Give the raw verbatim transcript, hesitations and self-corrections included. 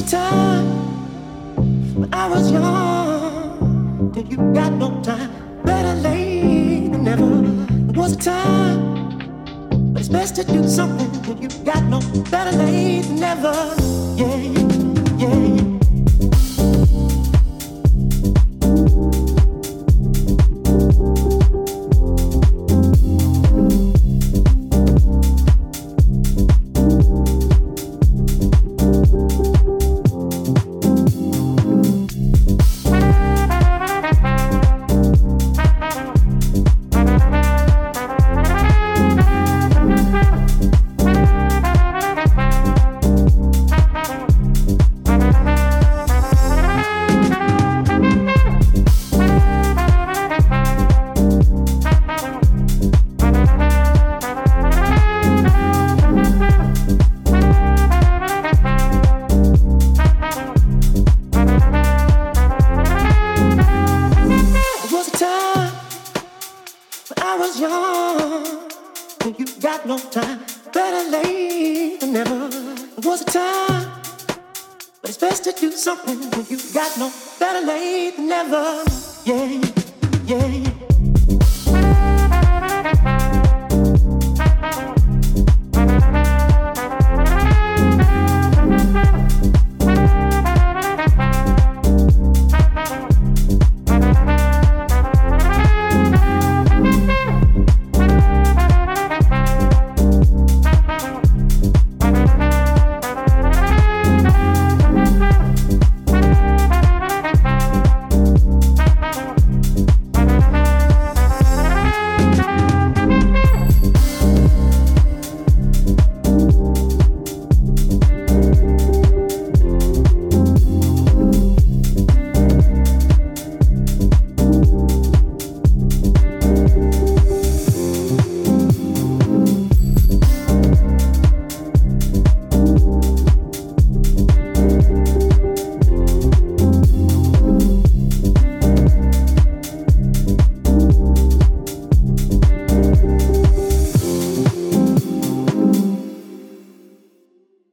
a time when I was young, till you got no time. Better late than never. There was a time, but it's best to do something when you got no. Better late than never. Yeah, yeah. I was young, when you got no time. Better late than never. There was a time, but it's best to do something when you got no. Better late than never. Yeah, yeah.